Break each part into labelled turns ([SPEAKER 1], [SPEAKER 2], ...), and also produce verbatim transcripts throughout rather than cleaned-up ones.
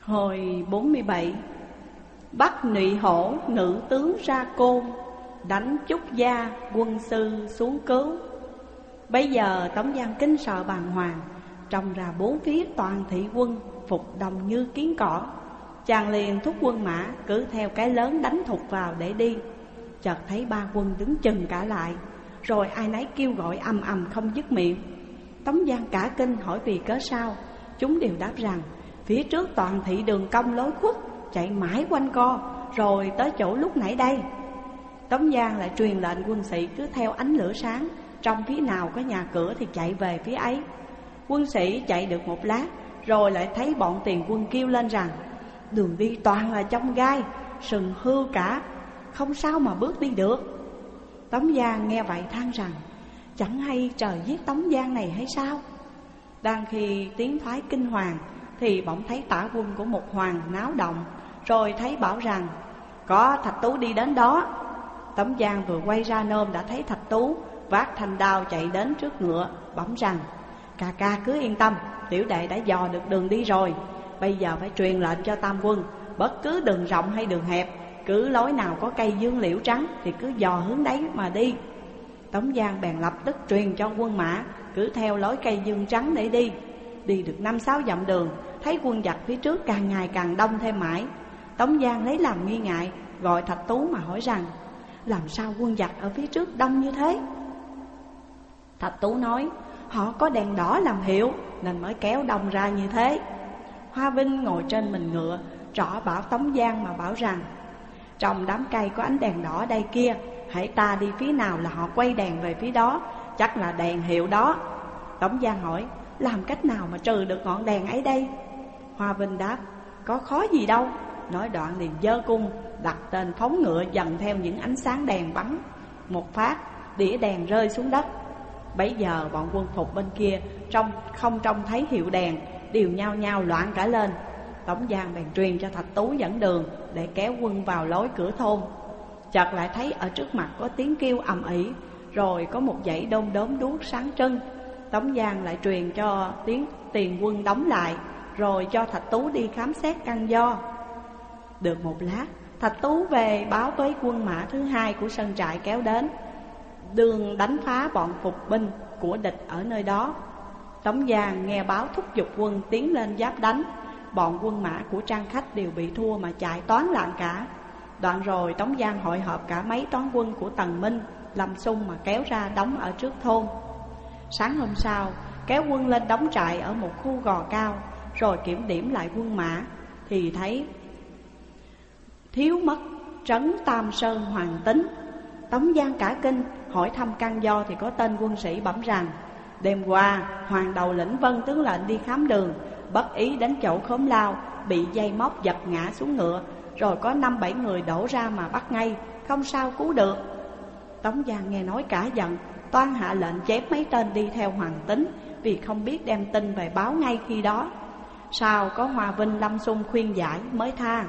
[SPEAKER 1] Hồi bốn mươi bảy, bắt Nụy Hổ nữ tướng ra Côn, đánh Chúc Gia quân sư xuống cứu. Bây giờ Tống Giang kinh sợ bàng hoàng, trông ra bốn phía toàn thị quân phục đồng như kiến cỏ. Chàng liền thúc quân mã cứ theo cái lớn đánh thục vào để đi. Chợt thấy ba quân đứng chừng cả lại, rồi ai nấy kêu gọi ầm ầm không dứt miệng. Tống Giang cả kinh hỏi vì cớ sao. Chúng đều đáp rằng phía trước toàn thị đường cong lối khuất, chạy mãi quanh co, rồi tới chỗ lúc nãy đây. Tống Giang lại truyền lệnh quân sĩ cứ theo ánh lửa sáng, trong phía nào có nhà cửa thì chạy về phía ấy. Quân sĩ chạy được một lát, rồi lại thấy bọn tiền quân kêu lên rằng đường đi toàn là chông gai, sừng hư cả, không sao mà bước đi được. Tống Giang nghe vậy than rằng chẳng hay trời giết Tống Giang này hay sao. Đang khi tiếng thoái kinh hoàng thì bỗng thấy tả quân của một hoàng náo động, rồi thấy bảo rằng có Thạch Tú đi đến đó. Tống Giang vừa quay ra nôm đã thấy Thạch Tú vác thanh đao chạy đến trước ngựa, bẩm rằng ca ca cứ yên tâm, tiểu đệ đã dò được đường đi rồi. Bây giờ phải truyền lệnh cho tam quân, bất cứ đường rộng hay đường hẹp, cứ lối nào có cây dương liễu trắng thì cứ dò hướng đấy mà đi. Tống Giang bèn lập tức truyền cho quân mã cứ theo lối cây dương trắng để đi. Đi được năm sáu dặm đường, thấy quân giặc phía trước càng ngày càng đông thêm mãi. Tống Giang lấy làm nghi ngại, gọi Thạch Tú mà hỏi rằng làm sao quân giặc ở phía trước đông như thế. Thạch Tú nói họ có đèn đỏ làm hiệu nên mới kéo đông ra như thế. Hoa Vinh ngồi trên mình ngựa, trỏ bảo Tống Giang mà bảo rằng trong đám cây có ánh đèn đỏ đây kia, hãy ta đi phía nào là họ quay đèn về phía đó, chắc là đèn hiệu đó. Tống Giang hỏi làm cách nào mà trừ được ngọn đèn ấy đây. Hoa Vinh đáp có khó gì đâu. Nói đoạn liền giơ cung đặt tên phóng ngựa dần theo những ánh sáng đèn bắn. Một phát đĩa đèn rơi xuống đất. Bấy giờ bọn quân phục bên kia trong không trông thấy hiệu đèn, đều nhao nhao loạn cả lên. Tống Giang bèn truyền cho Thạch Tú dẫn đường để kéo quân vào lối cửa thôn. Chợt lại thấy ở trước mặt có tiếng kêu ầm ĩ, rồi có một dãy đom đóm đuốc sáng trưng. Tống Giang lại truyền cho tiếng tiền quân đóng lại, rồi cho Thạch Tú đi khám xét căn do. Được một lát, Thạch Tú về báo với quân mã thứ hai của sân trại kéo đến, đường đánh phá bọn phục binh của địch ở nơi đó. Tống Giang nghe báo thúc giục quân tiến lên giáp đánh. Bọn quân mã của Trang Khách đều bị thua mà chạy toán loạn cả. Đoạn rồi Tống Giang hội họp cả mấy toán quân của Tần Minh, Lâm Xung mà kéo ra đóng ở trước thôn. Sáng hôm sau kéo quân lên đóng trại ở một khu gò cao, rồi kiểm điểm lại quân mã thì thấy thiếu mất trấn Tam Sơn Hoàng Tính. Tống Giang cả kinh, hỏi thăm căn do thì có tên quân sĩ bẩm rằng đêm qua Hoàng đầu lĩnh vân tướng lệnh đi khám đường, bất ý đến chỗ khóm lao, bị dây móc giật ngã xuống ngựa, rồi có năm bảy người đổ ra mà bắt ngay, không sao cứu được. Tống Giang nghe nói cả giận, toan hạ lệnh chém mấy tên đi theo Hoàng Tính, vì không biết đem tin về báo ngay khi đó. Sau có Hoa Vinh, Lâm Xung khuyên giải mới tha.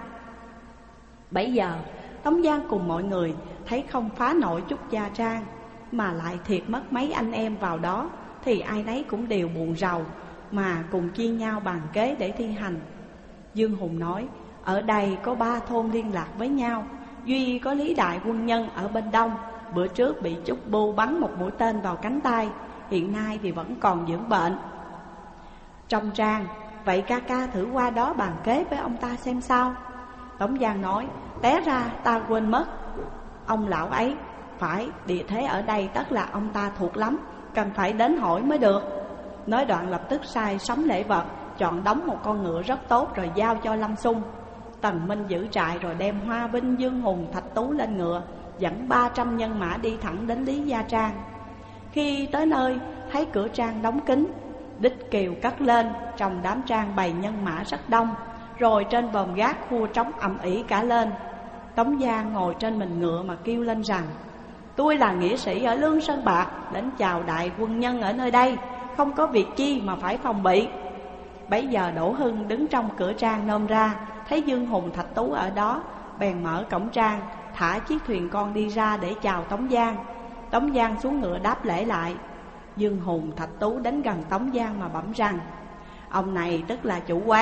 [SPEAKER 1] Bấy giờ Tống Giang cùng mọi người thấy không phá nổi chút gia trang, mà lại thiệt mất mấy anh em vào đó, thì ai nấy cũng đều buồn rầu, mà cùng chia nhau bàn kế để thi hành. Dương Hùng nói ở đây có ba thôn liên lạc với nhau, duy có Lý Đại quân nhân ở bên đông, bữa trước bị Trúc Bu bắn một mũi tên vào cánh tay, hiện nay thì vẫn còn dưỡng bệnh. Trong Trang, vậy ca ca thử qua đó bàn kế với ông ta xem sao. Tống Giang nói té ra ta quên mất, ông lão ấy phải địa thế ở đây tất là ông ta thuộc lắm, cần phải đến hỏi mới được. Nói đoạn lập tức sai sắm lễ vật, chọn đóng một con ngựa rất tốt rồi giao cho Lâm Xung. Tần Minh giữ trại rồi đem Hoa Vinh, Dương Hùng, Thạch Tú lên ngựa, dẫn ba trăm nhân mã đi thẳng đến Lý Gia Trang. Khi tới nơi thấy cửa trang đóng kín, đích kiều cất lên, trong đám trang bày nhân mã rất đông, rồi trên bòm gác khua trống ầm ĩ cả lên. Tống Giang ngồi trên mình ngựa mà kêu lên rằng tôi là nghĩa sĩ ở Lương Sơn Bạc, đến chào đại quân nhân ở nơi đây, không có việc chi mà phải phòng bị. Bấy giờ Đỗ Hưng đứng trong cửa trang nôm ra, thấy Dương Hùng, Thạch Tú ở đó, bèn mở cổng trang, thả chiếc thuyền con đi ra để chào Tống Giang. Tống Giang xuống ngựa đáp lễ lại. Dương Hùng, Thạch Tú đến gần Tống Giang mà bẩm rằng ông này tức là chủ quán,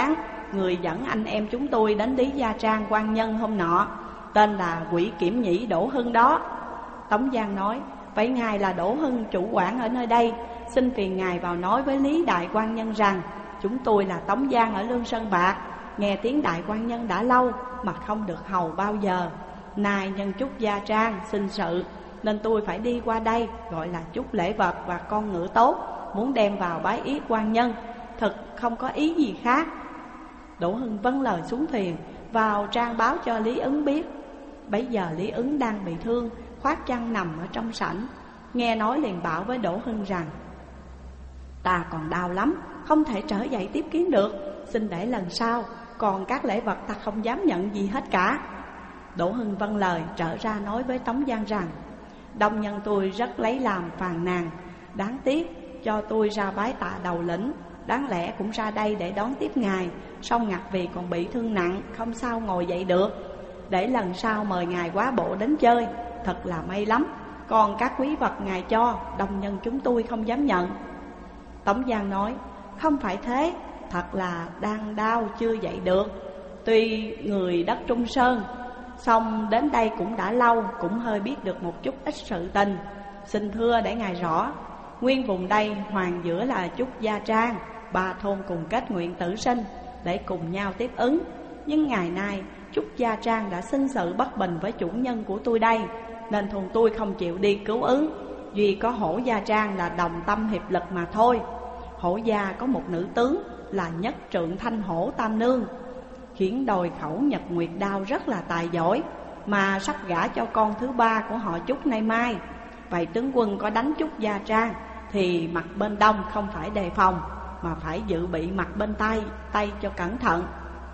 [SPEAKER 1] người dẫn anh em chúng tôi đến Lý Gia Trang quan nhân hôm nọ, tên là Quỷ Kiểm Nhĩ Đỗ Hưng đó. Tống Giang nói, vậy ngài là Đỗ Hưng, chủ quản ở nơi đây, xin phiền ngài vào nói với Lý đại quan nhân rằng chúng tôi là Tống Giang ở Lương Sơn Bạc, nghe tiếng đại quan nhân đã lâu mà không được hầu bao giờ. Nay nhân chúc Gia Trang sinh sự nên tôi phải đi qua đây, gọi là chúc lễ vật và con ngựa tốt, muốn đem vào bái yết quan nhân, thật không có ý gì khác. Đỗ Hưng vâng lời xuống thuyền, vào trang báo cho Lý Ứng biết. Bấy giờ Lý Ứng đang bị thương, khoác chăn nằm ở trong sảnh, nghe nói liền bảo với Đỗ Hưng rằng, ta còn đau lắm, không thể trở dậy tiếp kiến được, xin để lần sau, còn các lễ vật ta không dám nhận gì hết cả. Đỗ Hưng vâng lời, trở ra nói với Tống Giang rằng, đông nhân tôi rất lấy làm phàn nàn, đáng tiếc cho tôi ra bái tạ đầu lĩnh, đáng lẽ cũng ra đây để đón tiếp ngài, song ngặt vì còn bị thương nặng, không sao ngồi dậy được. Để lần sau mời ngài quá bộ đến chơi, thật là may lắm. Còn các quý vật ngài cho, đông nhân chúng tôi không dám nhận. Tống Giang nói, không phải thế, thật là đang đau chưa dậy được. Tuy người đất Trung Sơn, song đến đây cũng đã lâu, cũng hơi biết được một chút ít sự tình. Xin thưa để ngài rõ, nguyên vùng đây hoàng giữa là Chúc Gia Trang, ba thôn cùng kết nguyện tử sinh để cùng nhau tiếp ứng. Nhưng ngày nay Chúc Gia Trang đã sinh sự bất bình với chủ nhân của tôi đây, nên thôn tôi không chịu đi cứu ứng. Duy có Hổ Gia Trang là đồng tâm hiệp lực mà thôi. Hổ Gia có một nữ tướng là Nhất Trượng Thanh Hổ Tam Nương, khiến đồi khẩu Nhật Nguyệt Đao rất là tài giỏi, mà sắp gả cho con thứ ba của họ Chúc nay mai. Vậy tướng quân có đánh Chúc Gia Trang thì mặt bên đông không phải đề phòng, mà phải dự bị mặt bên tây, tây cho cẩn thận.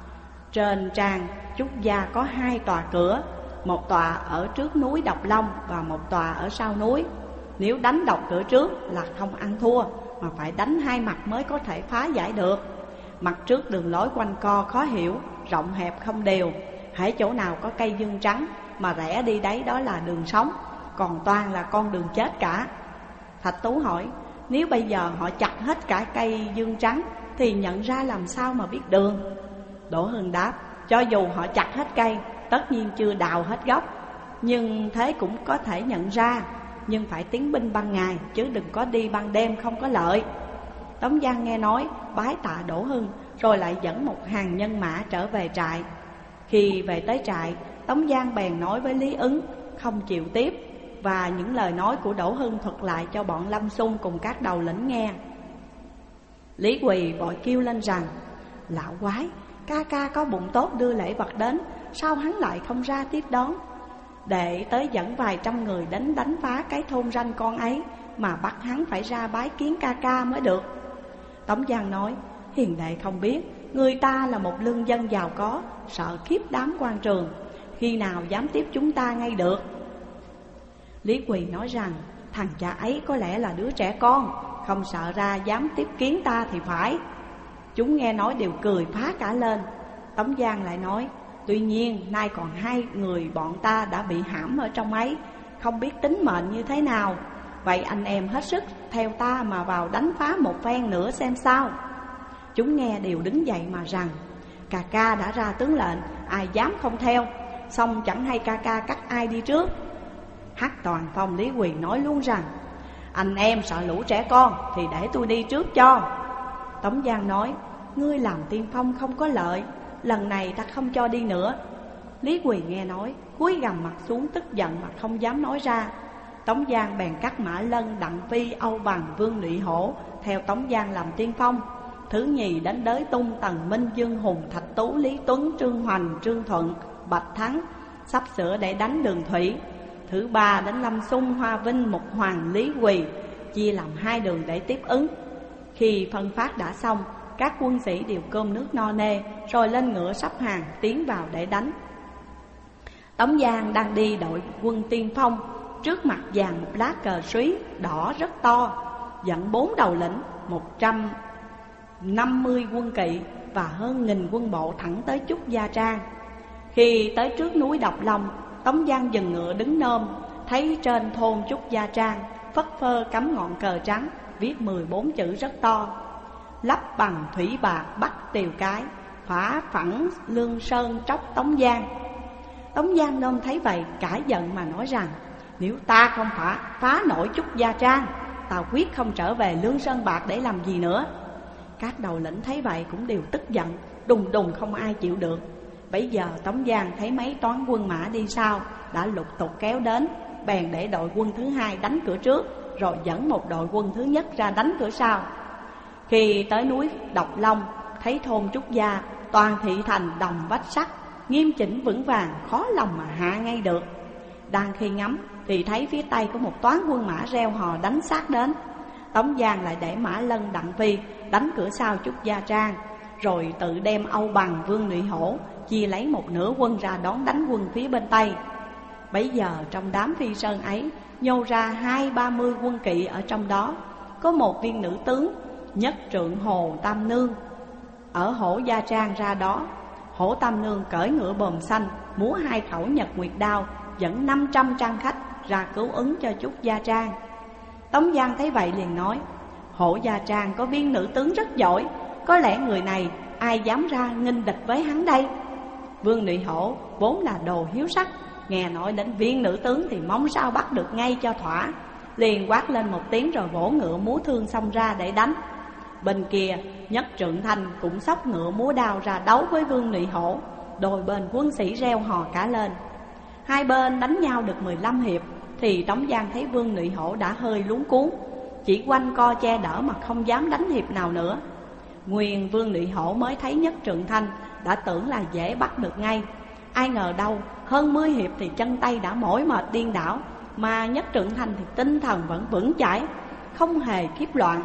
[SPEAKER 1] Trên trang Chúc Gia có hai tòa cửa, một tòa ở trước núi Độc Long và một tòa ở sau núi. Nếu đánh độc cửa trước là không ăn thua, mà phải đánh hai mặt mới có thể phá giải được. Mặt trước đường lối quanh co khó hiểu, rộng hẹp không đều, hễ chỗ nào có cây dương trắng mà rẽ đi đấy đó là đường sống, còn toàn là con đường chết cả. Thạch Tú hỏi, nếu bây giờ họ chặt hết cả cây dương trắng thì nhận ra làm sao mà biết đường? Đỗ Hưng đáp, cho dù họ chặt hết cây, tất nhiên chưa đào hết gốc, nhưng thế cũng có thể nhận ra. Nhưng phải tiến binh ban ngày, chứ đừng có đi ban đêm không có lợi. Tống Giang nghe nói, bái tạ Đỗ Hưng, rồi lại dẫn một hàng nhân mã trở về trại. Khi về tới trại, Tống Giang bèn nói với Lý Ứng, không chịu tiếp, và những lời nói của Đỗ Hưng thuật lại cho bọn Lâm Xung cùng các đầu lĩnh nghe. Lý Quỳ vội kêu lên rằng, lão quái, ca ca có bụng tốt đưa lễ vật đến, sao hắn lại không ra tiếp đón? Để tới dẫn vài trăm người đến đánh phá cái thôn ranh con ấy, mà bắt hắn phải ra bái kiến ca ca mới được. Tống Giang nói, hiền đệ không biết, người ta là một lương dân giàu có, sợ khiếp đám quan trường, khi nào dám tiếp chúng ta ngay được. Lý Quỳ nói rằng, thằng cha ấy có lẽ là đứa trẻ con, không sợ ra dám tiếp kiến ta thì phải. Chúng nghe nói đều cười phá cả lên. Tống Giang lại nói, tuy nhiên nay còn hai người bọn ta đã bị hãm ở trong ấy, không biết tính mệnh như thế nào. Vậy anh em hết sức theo ta mà vào đánh phá một phen nữa xem sao. Chúng nghe đều đứng dậy mà rằng, ca ca đã ra tướng lệnh, ai dám không theo, xong chẳng hay ca ca cắt ai đi trước. Hắc Toàn Phong Lý Quỳ nói luôn rằng, anh em sợ lũ trẻ con thì để tôi đi trước cho. Tống Giang nói, ngươi làm tiên phong không có lợi, lần này ta không cho đi nữa. Lý Quỳ nghe nói, cúi gằm mặt xuống tức giận mà không dám nói ra. Tống Giang bèn cắt Mã Lân, Đặng Phi, Âu Bằng, Vương Lụy Hổ theo Tống Giang làm tiên phong. Thứ nhì đến Đới Tung, Tần Minh, Dương Hùng, Thạch Tú, Lý Tuấn, Trương Hoành, Trương Thuận, Bạch Thắng sắp sửa để đánh Đường Thủy. Thứ ba đến Lâm Xung, Hoa Vinh, Mục Hoàng, Lý Quỳ chia làm hai đường để tiếp ứng. Khi phân phát đã xong, các quân sĩ đều cơm nước no nê, rồi lên ngựa sắp hàng tiến vào để đánh. Tống Giang đang đi đội quân tiên phong, trước mặt dàn một lá cờ súy đỏ rất to, dẫn bốn đầu lĩnh, một trăm năm mươi quân kỵ và hơn nghìn quân bộ thẳng tới Chúc Gia Trang. Khi tới trước núi Độc Long, Tống Giang dừng ngựa đứng nôm, thấy trên thôn Chúc Gia Trang phất phơ cắm ngọn cờ trắng, viết mười bốn chữ rất to: lấp bằng thủy bạc bắt tiều cái, phá phẳng Lương Sơn tróc Tống Giang. Tống Giang Nôm thấy vậy cả giận mà nói rằng: nếu ta không phá, phá nổi Trúc Gia Trang, ta quyết không trở về Lương Sơn Bạc để làm gì nữa. Các đầu lĩnh thấy vậy cũng đều tức giận, đùng đùng không ai chịu được. Bấy giờ Tống Giang thấy mấy toán quân mã đi sau đã lục tục kéo đến, bèn để đội quân thứ hai đánh cửa trước, rồi dẫn một đội quân thứ nhất ra đánh cửa sau. Khi tới núi Độc Long, thấy thôn Trúc Gia toàn thị thành đồng vách sắt, nghiêm chỉnh vững vàng, khó lòng mà hạ ngay được. Đang khi ngắm thì thấy phía tây có một toán quân mã reo hò đánh sát đến. Tống Giang lại để Mã Lân, Đặng Phi đánh cửa sau Trúc Gia Trang, rồi tự đem Âu Bằng, Vương Nụy Hổ chia lấy một nửa quân ra đón đánh quân phía bên tây. Bấy giờ trong đám Phi Sơn ấy nhô ra hai ba mươi quân kỵ, ở trong đó có một viên nữ tướng Nhất Trượng Hồ Tam Nương ở Hổ Gia Trang ra đó. Hổ Tam Nương cởi ngựa bồm xanh, múa hai khẩu nhật nguyệt đao, dẫn năm trăm trang khách ra cứu ứng cho Trúc Gia Trang. Tống Giang thấy vậy liền nói: Hổ Gia Trang có viên nữ tướng rất giỏi, có lẽ người này ai dám ra nghênh địch với hắn đây. Vương Nụy Hổ vốn là đồ hiếu sắc, nghe nói đến viên nữ tướng thì mong sao bắt được ngay cho thỏa, liền quát lên một tiếng rồi vỗ ngựa múa thương xông ra để đánh. Bên kia Nhất Trượng Thanh cũng xốc ngựa múa đao ra đấu với Vương Nụy Hổ, đôi bên quân sĩ reo hò cả lên. Hai bên đánh nhau được mười lăm hiệp thì Tống Giang thấy Vương Nụy Hổ đã hơi luống cuống, chỉ quanh co che đỡ mà không dám đánh hiệp nào nữa. Nguyên Vương Nụy Hổ mới thấy Nhất Trượng Thanh đã tưởng là dễ bắt được ngay, ai ngờ đâu hơn mười hiệp thì chân tay đã mỏi mệt điên đảo, mà Nhất Trượng Thanh thì tinh thần vẫn vững chãi, không hề khiếp loạn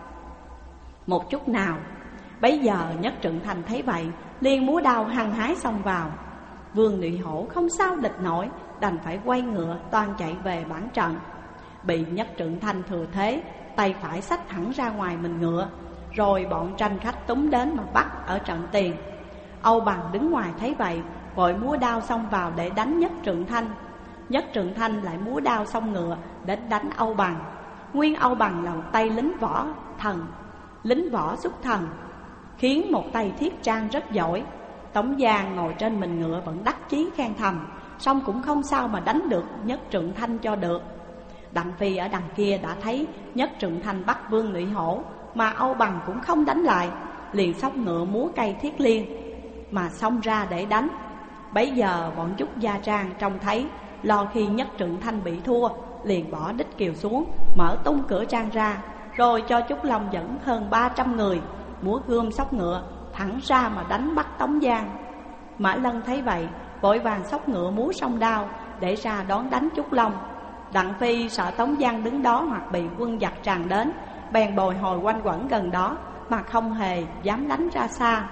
[SPEAKER 1] một chút nào. Bấy giờ Nhất Trượng Thanh thấy vậy liền múa đao hăng hái xông vào. Vương Nụy Hổ không sao địch nổi, đành phải quay ngựa toan chạy về bản trận. Bị Nhất Trượng Thanh thừa thế, tay phải xách thẳng ra ngoài mình ngựa, rồi bọn tranh khách túm đến mà bắt ở trận tiền. Âu Bằng đứng ngoài thấy vậy vội múa đao xông vào để đánh Nhất Trượng Thanh. Nhất Trượng Thanh lại múa đao xông ngựa đến đánh Âu Bằng. Nguyên Âu Bằng là một tay lính võ thần, lính võ xuất thần, khiến một tay thiết trang rất giỏi. Tống Giang ngồi trên mình ngựa vẫn đắc chí khen thầm, song cũng không sao mà đánh được Nhất Trượng Thanh cho được. Đặng Phi ở đằng kia đã thấy Nhất Trượng Thanh bắt Vương Nụy Hổ mà Âu Bằng cũng không đánh lại, liền xốc ngựa múa cây thiết liên mà xông ra để đánh. Bấy giờ bọn Trúc Gia Trang trông thấy, lo khi Nhất Trượng Thanh bị thua, liền bỏ đích kiều xuống, mở tung cửa trang ra, rồi cho Trúc Long dẫn hơn ba trăm người múa gươm xốc ngựa thẳng ra mà đánh bắt Tống Giang. Mã Lân thấy vậy vội vàng xốc ngựa múa song đao để ra đón đánh Trúc Long. Đặng Phi sợ Tống Giang đứng đó hoặc bị quân giặc tràn đến, bèn bồi hồi quanh quẩn gần đó mà không hề dám đánh ra xa.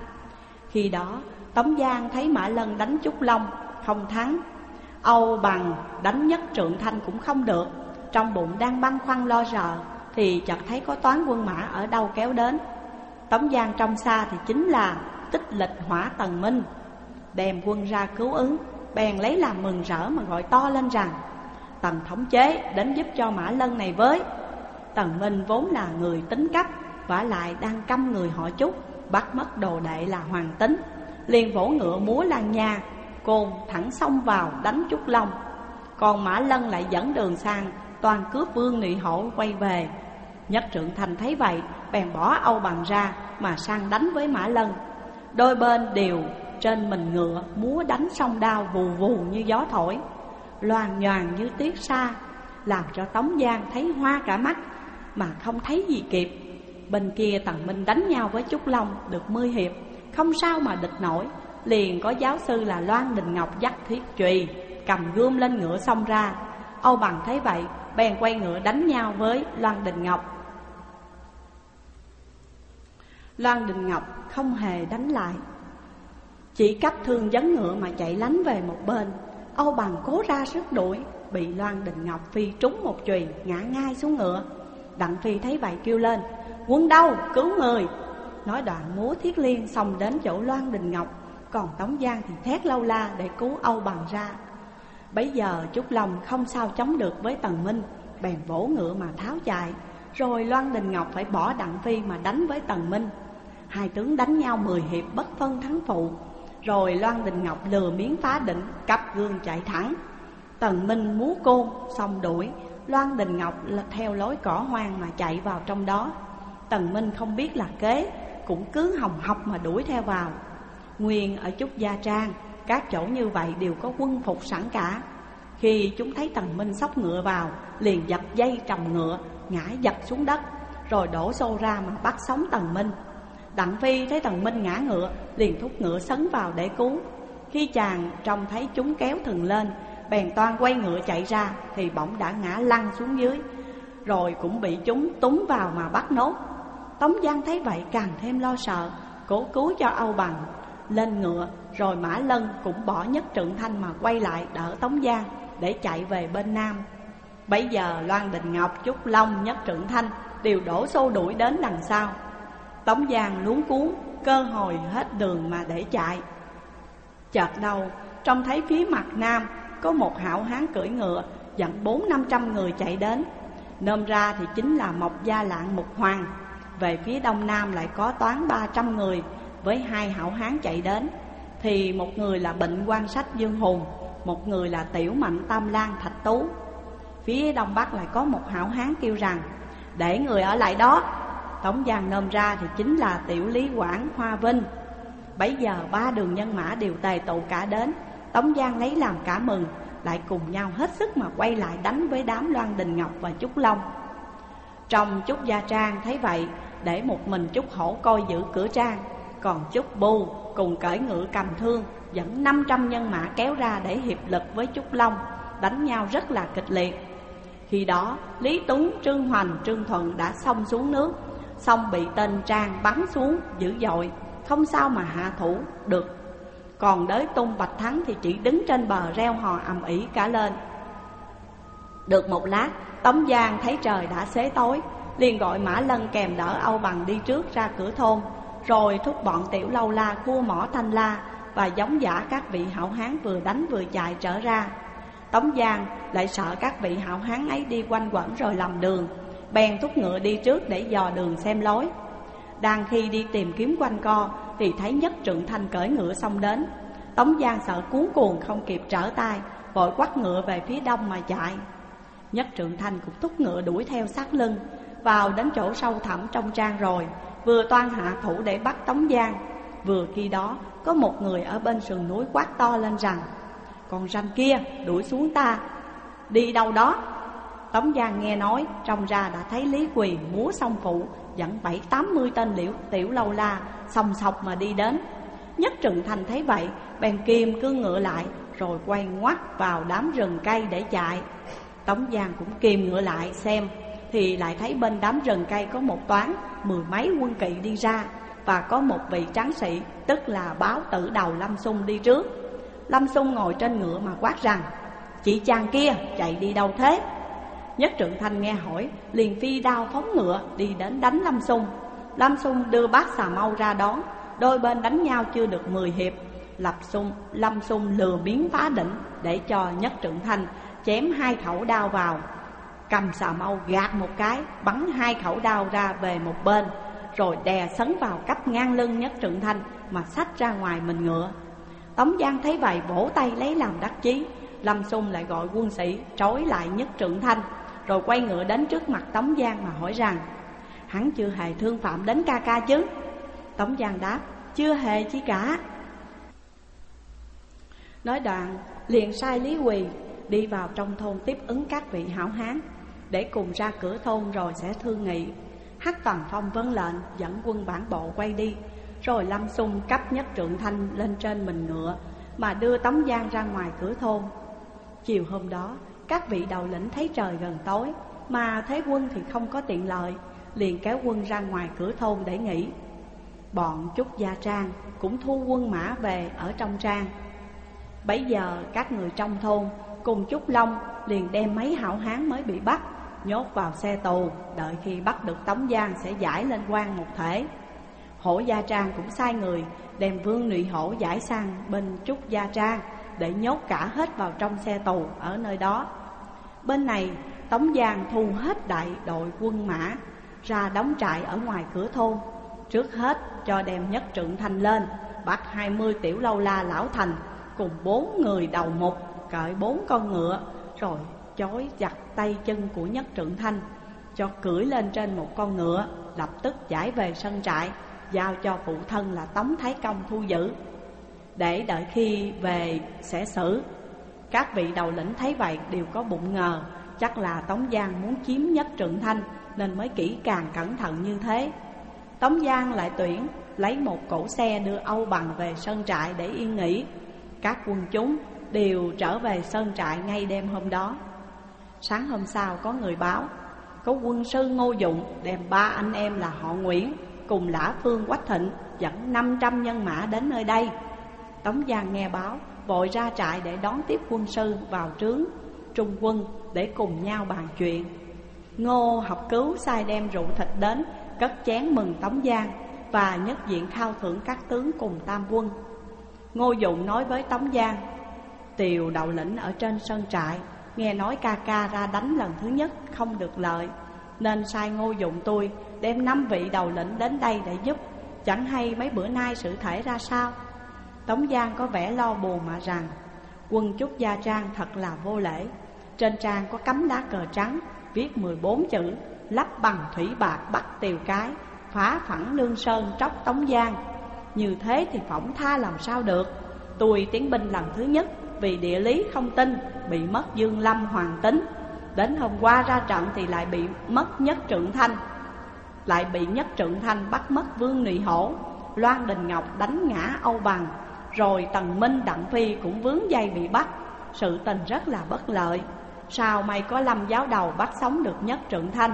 [SPEAKER 1] Khi đó Tống Giang thấy Mã Lân đánh Trúc Long không thắng, Âu Bằng đánh Nhất Trượng Thanh cũng không được, trong bụng đang băn khoăn lo sợ thì chợt thấy có toán quân mã ở đâu kéo đến. Tống Giang trong xa thì chính là Tích Lịch Hỏa Tần Minh, đem quân ra cứu ứng, bèn lấy làm mừng rỡ mà gọi to lên rằng: Tần thống chế đến giúp cho Mã Lân này với. Tần Minh vốn là người tính cách, vả lại đang căm người họ Trúc, bắt mất đồ đệ là Hoàng Tính, liền vỗ ngựa múa lan nha côn thẳng xông vào đánh Trúc Long. Còn Mã Lân lại dẫn đường sang toàn cướp Vương Nụy Hổ quay về. Nhất Trượng Thanh thấy vậy bèn bỏ Âu Bằng ra mà sang đánh với Mã Lân. Đôi bên đều trên mình ngựa múa đánh song đao vù vù như gió thổi, loàn nhoàn như tuyết sa, làm cho Tống Giang thấy hoa cả mắt mà không thấy gì kịp. Bên kia Tần Minh đánh nhau với Trúc Long được mươi hiệp, không sao mà địch nổi. Liền có giáo sư là Loan Đình Ngọc dắt thiết chùy, cầm gươm lên ngựa xông ra. Âu Bằng thấy vậy bèn quay ngựa đánh nhau với Loan Đình Ngọc. Loan Đình Ngọc không hề đánh lại, chỉ cấp thương vấn ngựa mà chạy lánh về một bên. Âu Bằng cố ra sức đuổi, bị Loan Đình Ngọc phi trúng một chùy ngã ngay xuống ngựa. Đặng Phi thấy vậy kêu lên: Quân đâu, cứu người! Nói đoạn múa thiết liên xông đến chỗ Loan Đình Ngọc, còn Tống Giang thì thét lâu la để cứu Âu Bằng ra. Bấy giờ Trúc Long không sao chống được với Tần Minh, bèn vỗ ngựa mà tháo chạy. Rồi Loan Đình Ngọc phải bỏ Đặng Phi mà đánh với Tần Minh. Hai tướng đánh nhau mười hiệp bất phân thắng phụ. Rồi Loan Đình Ngọc lừa miếng phá định, cặp gương chạy thẳng. Tần Minh múa côn xong đuổi, Loan Đình Ngọc theo lối cỏ hoang mà chạy vào trong đó. Tần Minh không biết là kế, cũng cứ hồng hộc mà đuổi theo vào. Nguyên ở Trúc Gia Trang, các chỗ như vậy đều có quân phục sẵn cả. Khi chúng thấy Tần Minh xốc ngựa vào, liền giật dây trầm ngựa, ngã giật xuống đất, rồi đổ xô ra mà bắt sống Tần Minh. Đặng Phi thấy Tần Minh ngã ngựa, liền thúc ngựa sấn vào để cứu. Khi chàng trông thấy chúng kéo thừng lên, bèn toan quay ngựa chạy ra, thì bỗng đã ngã lăn xuống dưới, rồi cũng bị chúng túm vào mà bắt nốt. Tống Giang thấy vậy càng thêm lo sợ, cố cứu cho Âu Bằng lên ngựa. Rồi Mã Lân cũng bỏ Nhất Trượng Thanh mà quay lại đỡ Tống Giang để chạy về bên Nam. Bấy giờ Loan Đình Ngọc, Trúc Long, Nhất Trượng Thanh đều đổ xô đuổi đến đằng sau. Tống Giang luống cuống, cơ hồi hết đường mà để chạy. Chợt đâu trông thấy phía mặt Nam có một hảo hán cưỡi ngựa dẫn bốn năm trăm người chạy đến. Nôm ra thì chính là Mộc Gia Lạng Mục Hoàng. Về phía đông nam lại có toán ba trăm người với hai hảo hán chạy đến. Thì một người là Bệnh Quan Sách Dương Hùng, một người là Tiểu Mạnh Tam Lang Thạch Tú. Phía đông bắc lại có một hảo hán kêu rằng để người ở lại đó. Tống Giang nôm ra thì chính là Tiểu Lý Quảng Hoa Vinh. Bấy giờ ba đường nhân mã đều tề tụ cả đến. Tống Giang lấy làm cả mừng, lại cùng nhau hết sức mà quay lại đánh với đám Loan Đình Ngọc và Trúc Long. Trong Trúc Gia Trang thấy vậy, để một mình Trúc Hổ coi giữ cửa trang, còn Trúc Bưu cùng cởi ngựa cầm thương dẫn năm trăm nhân mã kéo ra để hiệp lực với Trúc Long, đánh nhau rất là kịch liệt. Khi đó Lý Tuấn, Trương Hoành, Trương Thuận đã xông xuống nước, xong bị tên Trang bắn xuống dữ dội, không sao mà hạ thủ được. Còn Đới Tung, Bạch Thắng thì chỉ đứng trên bờ reo hò ầm ĩ cả lên. Được một lát, Tống Giang thấy trời đã xế tối, liền gọi Mã Lân kèm đỡ Âu Bằng đi trước ra cửa thôn, rồi thúc bọn Tiểu Lâu La, Cua Mỏ Thanh La và giống dã các vị hảo hán vừa đánh vừa chạy trở ra. Tống Giang lại sợ các vị hảo hán ấy đi quanh quẩn rồi lầm đường, bèn thúc ngựa đi trước để dò đường xem lối. Đang khi đi tìm kiếm quanh co thì thấy Nhất Trượng Thanh cởi ngựa xông đến. Tống Giang sợ cuống cuồng không kịp trở tay, vội quắt ngựa về phía đông mà chạy. Nhất Trượng Thanh cũng thúc ngựa đuổi theo sát lưng. Vào đến chỗ sâu thẳm trong trang rồi, vừa toan hạ thủ để bắt Tống Giang. Vừa khi đó có một người ở bên sườn núi quát to lên rằng: "Con ranh kia, đuổi xuống ta, đi đâu đó?" Tống Giang nghe nói, trông ra đã thấy Lý Quỳ múa song phụ dẫn bảy tám mươi tên liễu Tiểu Lâu La song sọc mà đi đến. Nhất Trượng Thanh thấy vậy, bèn kìm cương ngựa lại, rồi quay ngoắt vào đám rừng cây để chạy. Tống Giang cũng kìm ngựa lại xem, thì lại thấy bên đám rừng cây có một toán mười mấy quân kỵ đi ra, và có một vị tráng sĩ, tức là Báo Tử Đầu Lâm Xung đi trước. Lâm Xung ngồi trên ngựa mà quát rằng: "Chị chàng kia chạy đi đâu thế?" Nhất Trượng Thanh nghe hỏi, liền phi đao phóng ngựa đi đến đánh Lâm Xung. Lâm Xung đưa bát xà mâu ra đón, đôi bên đánh nhau chưa được mười hiệp. Lập Xung, Lâm Xung lừa miếng phá định để cho Nhất Trượng Thanh chém hai khẩu đao vào, cầm xà mâu gạt một cái, bắn hai khẩu đao ra về một bên, rồi đè sấn vào cắp ngang lưng Nhất Trượng Thanh mà xách ra ngoài mình ngựa. Tống Giang thấy vậy vỗ tay lấy làm đắc chí. Lâm Xung lại gọi quân sĩ trói lại Nhất Trượng Thanh, rồi quay ngựa đến trước mặt Tống Giang mà hỏi rằng: "Hắn chưa hề thương phạm đến ca ca chứ?" Tống Giang đáp: "Chưa hề chi cả." Nói đoạn liền sai Lý Quỳ đi vào trong thôn tiếp ứng các vị hảo hán, để cùng ra cửa thôn rồi sẽ thương nghị. Hắc Toàn Phong vâng lệnh dẫn quân bản bộ quay đi, rồi Lâm Xung cấp Nhất Trượng Thanh lên trên mình ngựa mà đưa Tống Giang ra ngoài cửa thôn. Chiều hôm đó, các vị đầu lĩnh thấy trời gần tối mà thấy quân thì không có tiện lợi, liền kéo quân ra ngoài cửa thôn để nghỉ. Bọn Trúc Gia Trang cũng thu quân mã về ở trong trang. Bấy giờ các người trong thôn cùng Trúc Long liền đem mấy hảo hán mới bị bắt nhốt vào xe tù, đợi khi bắt được Tống Giang sẽ giải lên quan một thể. Hổ Gia Trang cũng sai người đem Vương Nụy Hổ giải sang bên Trúc Gia Trang để nhốt cả hết vào trong xe tù ở nơi đó. Bên này Tống Giang thu hết đại đội quân mã ra đóng trại ở ngoài cửa thôn. Trước hết cho đem nhất trượng thanh lên, bắt hai mươi tiểu lâu la lão thành cùng bốn người đầu mục cởi bốn con ngựa, rồi chói chặt tay chân của nhất trượng thanh, cho cưỡi lên trên một con ngựa, lập tức giải về sân trại, giao cho phụ thân là Tống Thái Công thu giữ, để đợi khi về sẽ xử. Các vị đầu lĩnh thấy vậy đều có bụng ngờ, chắc là Tống Giang muốn chiếm nhất trượng thanh nên mới kỹ càng cẩn thận như thế. Tống Giang lại tuyển lấy một cỗ xe đưa Âu Bằng về sơn trại để yên nghỉ. Các quân chúng đều trở về sơn trại ngay đêm hôm đó. Sáng hôm sau có người báo, có quân sư Ngô Dụng đem ba anh em là họ Nguyễn cùng Lã Phương Quách Thịnh dẫn năm trăm nhân mã đến nơi đây. Tống Giang nghe báo, vội ra trại để đón tiếp quân sư vào trướng trung quân để cùng nhau bàn chuyện. Ngô Học Cứu sai đem rượu thịt đến, cất chén mừng Tống Giang và nhất diện khao thưởng các tướng cùng tam quân. Ngô Dụng nói với Tống Giang, Tiều đầu lĩnh ở trên sân trại nghe nói ca ca ra đánh lần thứ nhất không được lợi, nên sai Ngô Dụng tôi đem năm vị đầu lĩnh đến đây để giúp. Chẳng hay mấy bữa nay sự thể ra sao. Tống Giang có vẻ lo buồn mà rằng, quân Trúc Gia Trang thật là vô lễ. Trên trang có cắm lá cờ trắng viết mười bốn chữ, lắp bằng thủy bạc bắt Tiều Cái, phá phẳng Lương Sơn tróc Tống Giang. Như thế thì phỏng tha làm sao được. Tôi tiến binh lần thứ nhất vì địa lý không tin, bị mất Dương Lâm Hoàng Tính. Đến hôm qua ra trận thì lại bị mất nhất trượng thanh, lại bị nhất trượng thanh bắt mất Vương Nụy Hổ. Loan Đình Ngọc đánh ngã Âu Bằng, rồi Tần Minh Đặng Phi cũng vướng dây bị bắt. Sự tình rất là bất lợi. Sao may có Lâm giáo đầu bắt sống được nhất trượng thanh,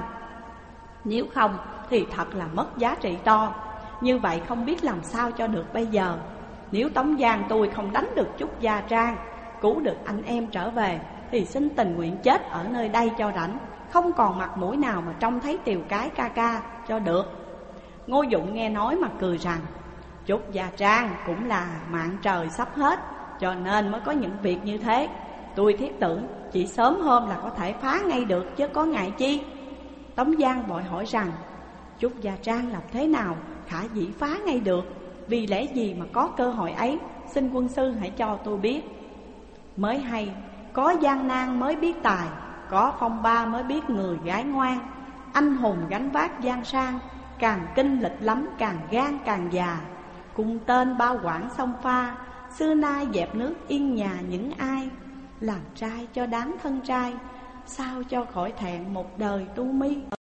[SPEAKER 1] nếu không thì thật là mất giá trị to. Như vậy không biết làm sao cho được bây giờ. Nếu Tống Giang tôi không đánh được Trúc Gia Trang, cứu được anh em trở về, thì xin tình nguyện chết ở nơi đây cho rảnh, không còn mặt mũi nào mà trông thấy Tiều Cái ca ca cho được. Ngô Dụng nghe nói mà cười rằng, Trúc Gia Trang cũng là mạng trời sắp hết, cho nên mới có những việc như thế. Tôi thiết tưởng chỉ sớm hôm là có thể phá ngay được chứ có ngại chi. Tống Giang vội hỏi rằng, Trúc Gia Trang làm thế nào khả dĩ phá ngay được? Vì lẽ gì mà có cơ hội ấy? Xin quân sư hãy cho tôi biết. Mới hay, có gian nan mới biết tài, có phong ba mới biết người gái ngoan. Anh hùng gánh vác gian sang, càng kinh lịch lắm càng gan càng già. Cùng tên bao quảng sông pha, xưa nay dẹp nước yên nhà những ai. Làm trai cho đáng thân trai, sao cho khỏi thẹn một đời tu mi.